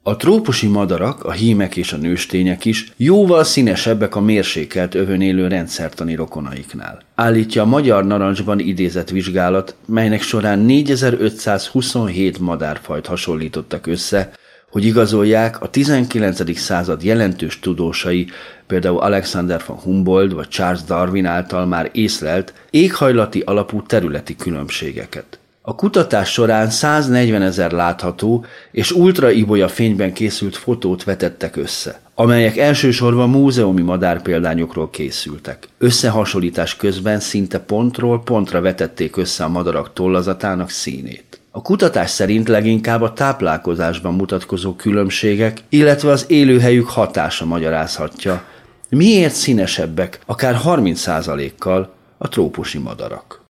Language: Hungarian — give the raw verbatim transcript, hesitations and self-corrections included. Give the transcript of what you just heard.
A trópusi madarak, a hímek és a nőstények is jóval színesebbek a mérsékelt övön élő rendszertani rokonaiknál. Állítja a Magyar Narancsban idézett vizsgálat, melynek során négyezer-ötszázhuszonhét madárfajt hasonlítottak össze, hogy igazolják a tizenkilencedik század jelentős tudósai, például Alexander von Humboldt vagy Charles Darwin által már észlelt éghajlati alapú területi különbségeket. A kutatás során száznegyvenezer látható és ultraibolya fényben készült fotót vetettek össze, amelyek elsősorban múzeumi madárpéldányokról készültek. Összehasonlítás közben szinte pontról pontra vetették össze a madarak tollazatának színét. A kutatás szerint leginkább a táplálkozásban mutatkozó különbségek, illetve az élőhelyük hatása magyarázhatja, miért színesebbek, akár harminc százalékkal a trópusi madarak.